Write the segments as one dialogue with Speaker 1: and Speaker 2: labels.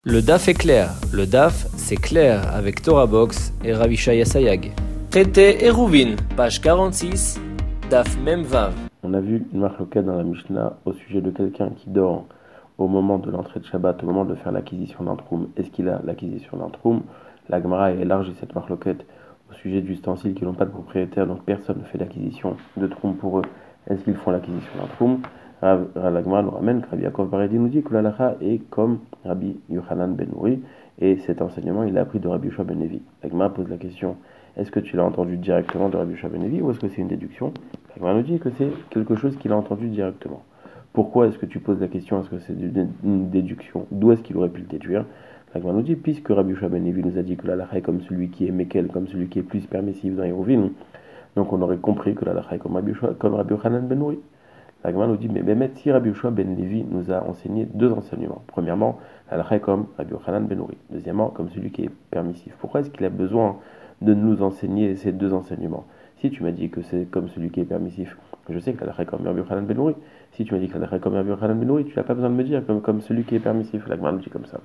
Speaker 1: Le DAF est clair. Le DAF, c'est clair avec Torah Box et Ravi Shaya Sayag. Traité Eruvin, page 46, DAF Memvav.
Speaker 2: On a vu une marloquette dans la Mishnah au sujet de quelqu'un qui dort au moment de l'entrée de Shabbat, au moment de faire l'acquisition d'un troum. Est-ce qu'il a l'acquisition d'un troum? La Gemara a élargi cette marloquette au sujet d'ustensiles qui n'ont pas de propriétaire, donc personne ne fait l'acquisition de troum pour eux. Est-ce qu'ils font l'acquisition d'un troum? La Gemara nous ramène que Rabbi Yaakov Baredi nous dit que l'halakha est comme Rabbi Yochanan ben Nouri, et cet enseignement il a appris de Rabbi Yoshua ben Levi. La Gemara pose la question: est-ce que tu l'as entendu directement de Rabbi Yoshua ben Levi ou est-ce que c'est une déduction? La Gemara nous dit que c'est quelque chose qu'il a entendu directement. Pourquoi est-ce que tu poses la question? Est-ce que c'est une déduction? D'où est-ce qu'il aurait pu le déduire? La Gemara nous dit, puisque Rabbi Yoshua ben Levi nous a dit que l'halakha est comme celui qui est Mekel, comme celui qui est plus permissif dans Eruvin, donc on aurait compris que l'halakha est comme Rabbi Yochanan ben Nouri. La Gemara nous dit, mais même si Rabbi Yoshua ben Levi nous a enseigné deux enseignements. Premièrement, l'halakha est comme Rabbi Yochanan ben Nouri. Deuxièmement, comme celui qui est permissif. Pourquoi est-ce qu'il a besoin de nous enseigner ces deux enseignements? Si tu m'as dit que c'est comme celui qui est permissif, je sais que l'halakha est comme Rabbi Yochanan ben Nouri. Si tu m'as dit que l'halakha est comme Rabbi Yochanan ben Nouri, tu n'as pas besoin de me dire comme celui qui est permissif. La Gemara nous dit comme ça.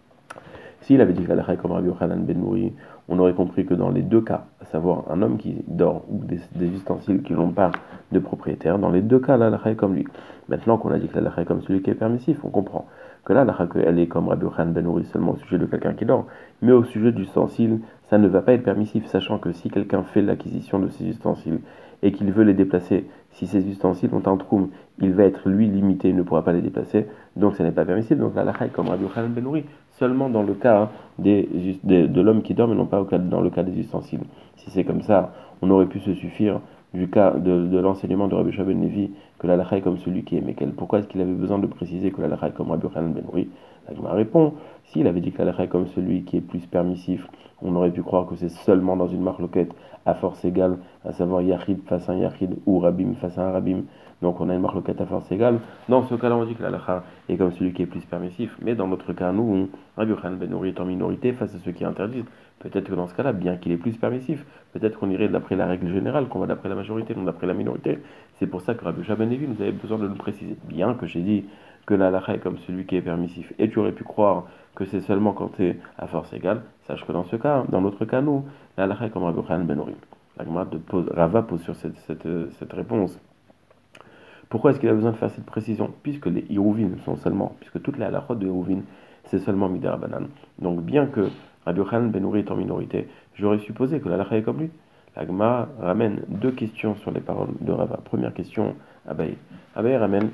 Speaker 2: S'il avait dit que l'halakha est comme Rabbi Yochanan ben Nouri, on aurait compris que dans les deux cas, à savoir un homme qui dort ou des ustensiles qui n'ont pas de propriétaire, dans les deux cas, l'halakha est comme lui. Maintenant qu'on a dit que l'halakha est comme celui qui est permissif, on comprend que là, l'halakha elle est comme Rabbi Yochanan ben Nouri seulement au sujet de quelqu'un qui dort, mais au sujet d'ustensiles, ça ne va pas être permissif, sachant que si quelqu'un fait l'acquisition de ces ustensiles et qu'il veut les déplacer, si ces ustensiles ont un troum, il va être lui limité, il ne pourra pas les déplacer, donc ça n'est pas permissible. Donc la halakha est comme Rabbi Yochanan ben Nouri, seulement dans le cas de l'homme qui dort, mais non pas dans le cas des ustensiles. Si c'est comme ça, on aurait pu se suffire du cas de l'enseignement de Rabbi Yoshua ben Levi, que la halakha est comme celui qui est Mekel. Pourquoi est-ce qu'il avait besoin de préciser que la halakha est comme Rabbi Yochanan ben Nouri? La Gemara répond, s'il avait dit que la halakha est comme celui qui est plus permissif, on aurait pu croire que c'est seulement dans une marloquette à force égale, à savoir Yachid face à un Yachid ou Rabim face à un Rabim. Donc on a une marloquette à force égale. Dans ce cas-là, on dit que la halakha est comme celui qui est plus permissif. Mais dans notre cas, nous, Rabbi Yochanan ben Nouri est en minorité face à ceux qui interdisent. Peut-être que dans ce cas-là, bien qu'il est plus permissif, peut-être qu'on irait d'après la règle générale, qu'on va d'après la majorité, non d'après la minorité. C'est pour ça que Rabbi Yoshua ben Levi nous avait besoin de nous préciser. Bien que j'ai dit que la halakha est comme celui qui est permissif, et tu aurais pu croire que c'est seulement quand tu es à force égale, sache que dans ce cas, dans notre cas, nous, la halakha est comme Rabbi Yochanan ben Nouri. Rava pose sur cette réponse. Pourquoi est-ce qu'il a besoin de faire cette précision? Puisque les Iruvin sont seulement, puisque toutes les halakhot de Iruvin, c'est seulement Midera Banan. Donc bien que Rabbi Yochanan ben Nouri est en minorité, j'aurais supposé que la halakha est comme lui. La Gemara ramène deux questions sur les paroles de Rava. Première question, Abaye. Abaye ramène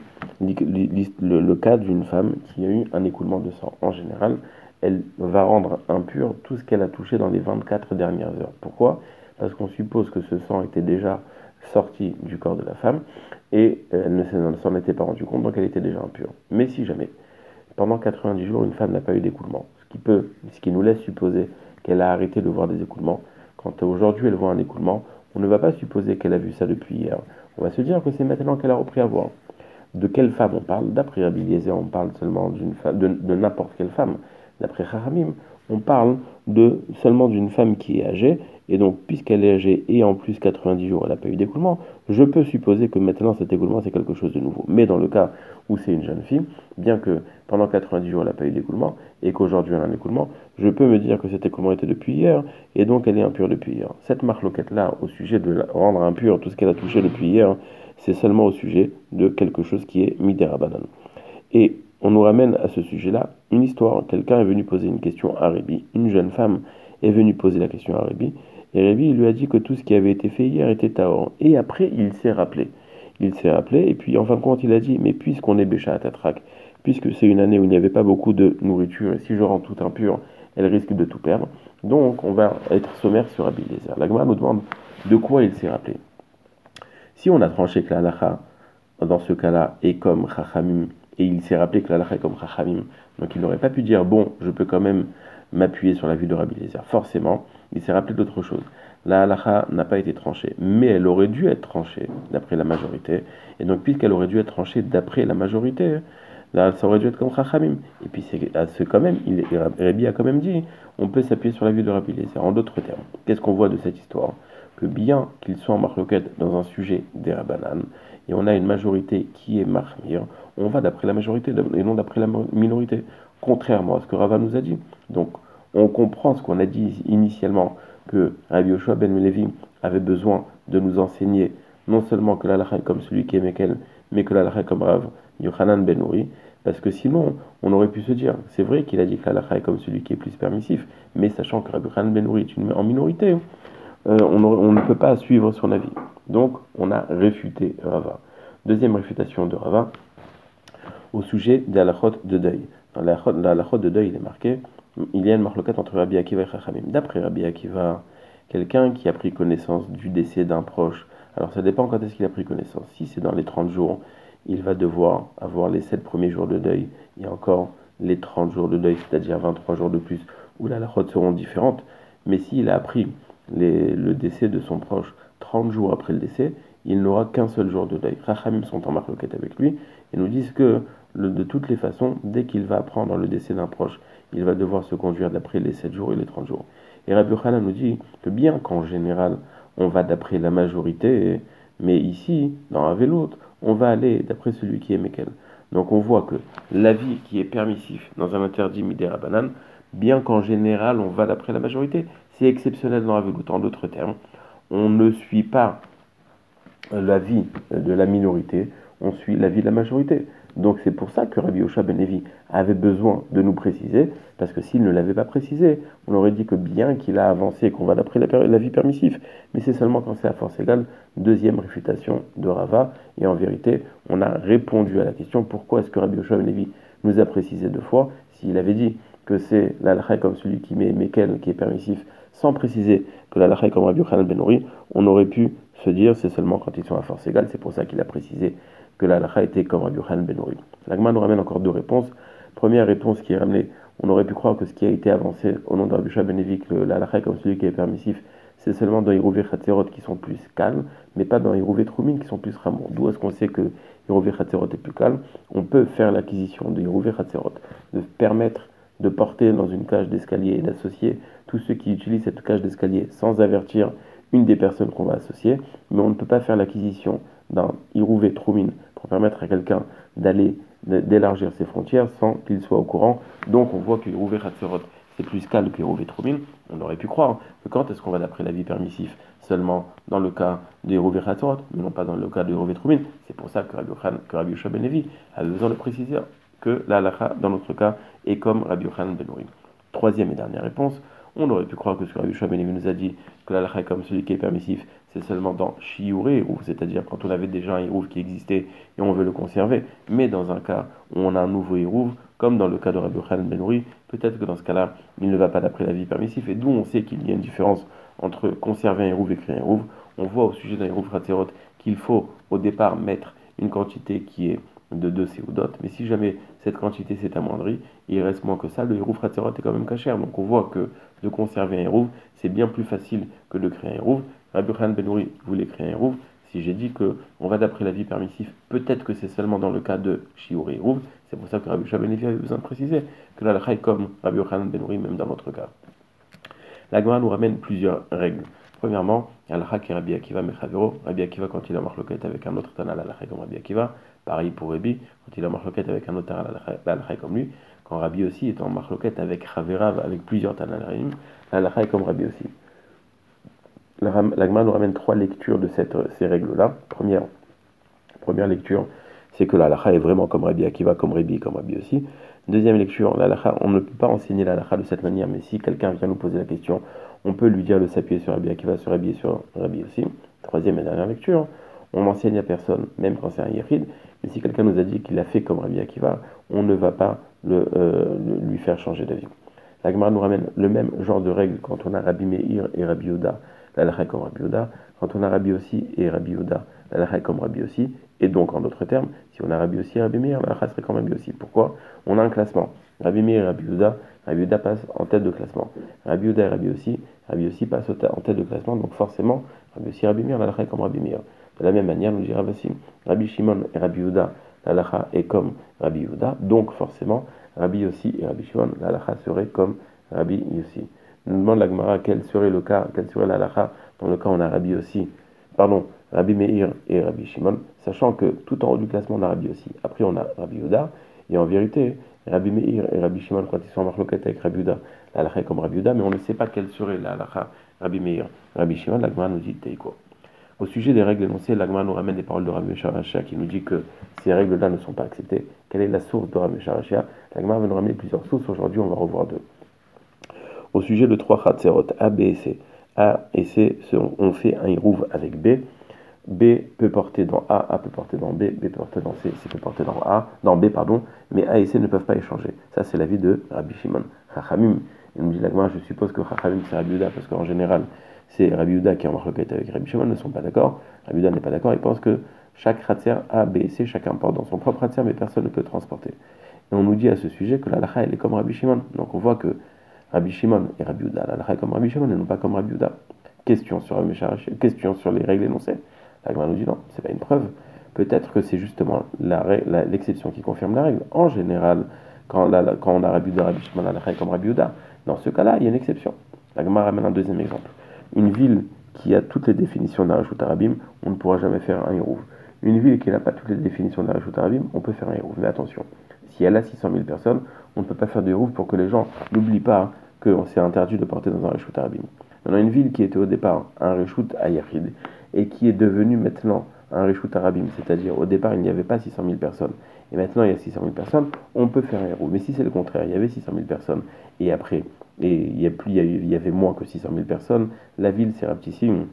Speaker 2: le cas d'une femme qui a eu un écoulement de sang. En général, elle va rendre impur tout ce qu'elle a touché dans les 24 dernières heures. Pourquoi? Parce qu'on suppose que ce sang était déjà sorti du corps de la femme et elle ne s'en était pas rendue compte, donc elle était déjà impure. Mais si jamais, pendant 90 jours, une femme n'a pas eu d'écoulement, ce qui nous laisse supposer qu'elle a arrêté de voir des écoulements, quand aujourd'hui elle voit un écoulement, on ne va pas supposer qu'elle a vu ça depuis hier. On va se dire que c'est maintenant qu'elle a repris à voir. De quelle femme on parle? D'après Rabbi Eliezer, on parle seulement d'une femme, de n'importe quelle femme. D'après Chachamim, on parle seulement d'une femme qui est âgée, et donc puisqu'elle est âgée et en plus 90 jours elle n'a pas eu d'écoulement, je peux supposer que maintenant cet écoulement c'est quelque chose de nouveau. Mais dans le cas où c'est une jeune fille, bien que pendant 90 jours elle n'a pas eu d'écoulement, et qu'aujourd'hui elle a un écoulement, je peux me dire que cet écoulement était depuis hier, et donc elle est impure depuis hier. Cette marloquette-là, au sujet de rendre impure tout ce qu'elle a touché depuis hier, c'est seulement au sujet de quelque chose qui est Midera Banan. Et on nous ramène à ce sujet-là une histoire. Quelqu'un est venu poser une question à Rébi. Une jeune femme est venue poser la question à Rébi. Et Rébi lui a dit que tout ce qui avait été fait hier était tahor. Et après, il s'est rappelé. Et puis en fin de compte, il a dit, mais puisqu'on est Bécha à Tatrak, puisque c'est une année où il n'y avait pas beaucoup de nourriture, et si je rends tout impur, elle risque de tout perdre. Donc, on va être sommaire sur Rabbi Eliezer. La Gemara nous demande de quoi il s'est rappelé. Si on a tranché que la halakha, dans ce cas-là, est comme Chachamim, et il s'est rappelé que la halakha est comme Chachamim, donc il n'aurait pas pu dire, bon, je peux quand même m'appuyer sur la vue de Rabbi Eliezer. Forcément, il s'est rappelé d'autre chose. La halakha n'a pas été tranchée, mais elle aurait dû être tranchée d'après la majorité, et donc puisqu'elle aurait dû être tranchée d'après la majorité, là, ça aurait dû être comme Chachamim. Et puis quand même, Rabbi a quand même dit, on peut s'appuyer sur la vue de Rabbi Eliezer. En d'autres termes, qu'est-ce qu'on voit de cette histoire? Que bien qu'il soit en marloquette dans un sujet des Rabbanan, et on a une majorité qui est Mahmir, on va d'après la majorité et non d'après la minorité. contrairement à ce que Rava nous a dit. Donc, on comprend ce qu'on a dit initialement, que Rabbi Yoshua ben Levi avait besoin de nous enseigner non seulement que l'halakha est comme celui qui est Mekel, mais que l'halakha est comme Rav Yochanan ben Nouri, parce que sinon, on aurait pu se dire, c'est vrai qu'il a dit que l'halakha est comme celui qui est plus permissif, mais sachant que Rav Yochanan ben Nouri est en minorité, on ne peut pas suivre son avis. Donc, on a réfuté Rava. Deuxième réfutation de Rava, au sujet de la halachot de deuil. Dans la halachot de deuil, il est marqué, il y a une marloquette entre Rabbi Akiva et Chachamim. D'après Rabbi Akiva, quelqu'un qui a pris connaissance du décès d'un proche, alors ça dépend quand est-ce qu'il a pris connaissance. Si c'est dans les 30 jours, il va devoir avoir les 7 premiers jours de deuil et encore les 30 jours de deuil, c'est-à-dire 23 jours de plus, où la halachot seront différentes. Mais s'il a appris le décès de son proche 30 jours après le décès, il n'aura qu'un seul jour de deuil. Chachamim sont en marloquette avec lui et nous disent que de toutes les façons, dès qu'il va apprendre le décès d'un proche, il va devoir se conduire d'après les 7 jours et les 30 jours. Et Rabbi Yochanan nous dit que bien qu'en général, on va d'après la majorité, mais ici, dans un l'autre, on va aller d'après celui qui est Mekel. Donc on voit que l'avis qui est permissif dans un interdit midera banane, bien qu'en général, on va d'après la majorité, c'est exceptionnel dans un l'autre. En d'autres termes, on ne suit pas l'avis de la minorité, on suit l'avis de la majorité. Donc c'est pour ça que Rabbi Yoshua ben Levi avait besoin de nous préciser, parce que s'il ne l'avait pas précisé, on aurait dit que bien qu'il a avancé, qu'on va d'après l'avis permissif, mais c'est seulement quand c'est à force égale. Deuxième réfutation de Rava, et en vérité, on a répondu à la question pourquoi est-ce que Rabbi Yoshua ben Levi nous a précisé 2 fois. S'il avait dit que c'est l'halakha comme celui qui met Mekel, qui est permissif, sans préciser que l'halakha est comme Rabbi Yochanan ben Nouri, on aurait pu se dire c'est seulement quand ils sont à force égale. C'est pour ça qu'il a précisé que la halakha était comme Rabbi Yochanan ben Nouri. L'Agma nous ramène encore 2 réponses. Première réponse qui est ramenée, on aurait pu croire que ce qui a été avancé au nom de Rabbi Yoshua ben Levi, que la halakha est comme celui qui est permissif, c'est seulement dans Hirouvé Chatzerot qui sont plus calmes, mais pas dans Hirouvé Troumin qui sont plus ramours. D'où est-ce qu'on sait que Hirouvé Chatzerot est plus calme? On peut faire l'acquisition de Hirouvé Chatzerot, de permettre de porter dans une cage d'escalier et d'associer tous ceux qui utilisent cette cage d'escalier sans avertir une des personnes qu'on va associer, mais on ne peut pas faire l'acquisition d'un Hirouvé Troumin pour permettre à quelqu'un d'élargir ses frontières sans qu'il soit au courant. Donc on voit que Hirouvé Chatzerot c'est plus calme que Hirouvé Troumin. On aurait pu croire que quand est-ce qu'on va d'après l'avis permissif seulement dans le cas de Hirouvé Chatzerot, mais non pas dans le cas de Hirouvé Troumin. C'est pour ça que Rabbi Yoshua ben Levi avait besoin de préciser que la halakha, dans notre cas, est comme Rabbi Yochanan ben Nouri. Troisième et dernière réponse, on aurait pu croire que ce que Rabbi Yoshua ben Levi nous a dit, que la halakha est comme celui qui est permissif, c'est seulement dans Shiuré Hirouv, c'est-à-dire quand on avait déjà un Hirouv qui existait et on veut le conserver, mais dans un cas où on a un nouveau Hirouv, comme dans le cas de Rabbi Yochanan ben Nouri, peut-être que dans ce cas-là, il ne va pas d'après l'avis permissif, et d'où on sait qu'il y a une différence entre conserver un Hirouv et créer un Hirouv. On voit au sujet d'un Hirouv Chatzerot qu'il faut au départ mettre une quantité qui est de 2 séoudot, mais si jamais cette quantité s'est amoindrie, il reste moins que ça, le Hirouv Chatzerot est quand même cachère. Donc on voit que de conserver un Hirouv, c'est bien plus facile que de créer un Hirouv. Rabbi Yochanan ben Nouri voulait créer un Hirouv. Si j'ai dit qu'on va d'après l'avis permissif, peut-être que c'est seulement dans le cas de Shiur et Hirouv. C'est pour ça que Rabbi Yoshua ben Levi avait besoin de préciser que la halakha est comme Rabbi Yochanan ben Nouri, même dans notre cas. La Gemara nous ramène plusieurs règles. Premièrement, halakha qui est Rabbi Akiva Mechavero. Rabbi Akiva, quand il a marloquette avec un autre Tana, la halakha est comme Rabbi Akiva. Pareil pour Rabbi, quand il a marloquette avec un autre Tana, la halakha est comme lui. Quand Rabbi aussi est en marloquette avec Chaverav, avec plusieurs Tana, la halakha est comme Rabbi aussi. La Gemara nous ramène 3 lectures de ces règles-là. Première lecture, c'est que la halakha est vraiment comme Rabbi Akiva, comme Rabbi aussi. Deuxième lecture, la halakha, on ne peut pas enseigner la halakha de cette manière, mais si quelqu'un vient nous poser la question, on peut lui dire de s'appuyer sur Rabbi Akiva, sur Rabbi et sur Rabbi aussi. Troisième et dernière lecture, on n'enseigne à personne, même quand c'est un yéchid, mais si quelqu'un nous a dit qu'il a fait comme Rabbi Akiva, on ne va pas lui faire changer d'avis. La Gemara nous ramène le même genre de règle quand on a Rabbi Meir et Rabbi Yehuda, la halakha est comme Rabbi Yehuda. Quand on a Rabbi aussi et Rabbi Yehuda, la halakha est comme Rabbi aussi. Et donc, en d'autres termes, si on a Rabbi aussi et Rabbi Meir, la halakha serait comme Rabbi aussi. Pourquoi? On a un classement. Rabbi Meir et Rabbi Yehuda passe en tête de classement. Rabbi Yehuda et Rabbi aussi passe en tête de classement. Donc forcément, Rabbi aussi et Rabbi Meir, la halakha est comme Rabbi Meir. De la même manière, nous dit Rabbi Shimon et Rabbi Yehuda, la halakha est comme Rabbi Yehuda. Donc forcément, Rabbi aussi et Rabbi Shimon, la halakha serait comme Rabbi Yossi. Nous demande la Gemara quel serait le cas, quelle serait la halakha dans le cas où on a Rabbi Meir et Rabbi Shimon, sachant que tout en haut du classement on a Rabbi aussi. Après on a Rabbi Yehuda, et en vérité, Rabbi Meir et Rabbi Shimon, quand ils sont en marloquette avec Rabbi Yehuda, la halakha est comme Rabbi Yehuda, mais on ne sait pas quelle serait la halakha Rabbi Meir. Rabbi Shimon, la Gemara nous dit Teiko. Au sujet des règles énoncées, la Gemara nous ramène des paroles de Rabbi Sharashia qui nous dit que ces règles-là ne sont pas acceptées. Quelle est la source de Rabbi Sharashia? La Gemara va nous ramener plusieurs sources. Aujourd'hui, on va revoir deux. Au sujet de trois Khatserot, A, B et C. A et C, on fait un Irouv avec B. B peut porter dans A peut porter dans B peut porter dans C peut porter dans B, pardon, mais A et C ne peuvent pas échanger. Ça, c'est l'avis de Rabbi Shimon. Chachamim, il nous dit la Gemara, je suppose que Chachamim c'est Rabbi Yehuda, parce qu'en général, c'est Rabbi Yehuda qui est en marloquette avec Rabbi Shimon, ne sont pas d'accord. Rabbi Yehuda n'est pas d'accord, il pense que chaque Khatser A, B et C, chacun porte dans son propre Khatser, mais personne ne peut transporter. Et on nous dit à ce sujet que la halakha, elle est comme Rabbi Shimon. Donc on voit que Rabbi Shimon et Rabbi Yehuda, la halakha est comme Rabbi Shimon et non pas comme Rabbi Yehuda. Question sur les règles énoncées. La Gemara nous dit non, c'est pas une preuve. Peut-être que c'est justement l'exception qui confirme la règle. En général, quand on a Rabbi Yehuda, Rabbi Shimon, la halakha est comme Rabbi Yehuda. Dans ce cas-là, il y a une exception. La Gemara ramène un deuxième exemple. Une ville qui a toutes les définitions d'Arishut Arabim, on ne pourra jamais faire un Irouv. Une ville qui n'a pas toutes les définitions d'Arishut Arabim, on peut faire un Irouv. Mais attention, si elle a 600 000 personnes, on ne peut pas faire de Irouv pour que les gens n'oublient pas que c'est interdit de porter dans un Arishut Arabim. Maintenant, une ville qui était au départ un Rishut Ayachid et qui est devenue maintenant un Rishut Arabim, c'est-à-dire au départ il n'y avait pas 600 000 personnes et maintenant il y a 600 000 personnes, on peut faire un Irouv. Mais si c'est le contraire, il y avait 600 000 personnes et après, il y avait moins que 600 000 personnes, la ville s'est rapetissime.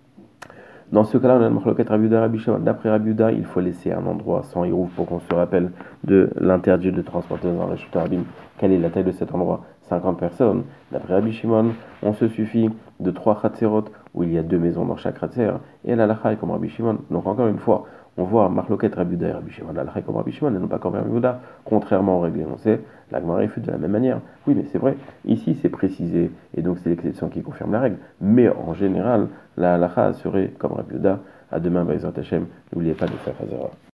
Speaker 2: Dans ce cas-là, on a le marloquette Rabbi Yehuda, Rabbi Shimon. D'après Rabbi Yehuda, il faut laisser un endroit sans Irouv pour qu'on se rappelle de l'interdit de transporter dans un Rishut Arabim. Quelle est la taille de cet endroit? 50 personnes. D'après Rabbi Shimon, on se suffit de 3 Khatserot où il y a 2 maisons dans chaque Khatser. Et la halakha est comme Rabbi Shimon. Donc encore une fois, on voit marloquette Rabbi Yehuda et Rabbi Shimon. La halakha est comme Rabbi Shimon et non pas comme Rabbi Yehuda. Contrairement aux règles énoncées, la Gemara réfute de la même manière. Oui, mais c'est vrai. Ici, c'est précisé et donc c'est l'exception qui confirme la règle. Mais en général, la halakha serait comme Rabbi Yehuda. À demain, Ba'ezrat Hashem. N'oubliez pas de faire Hazara.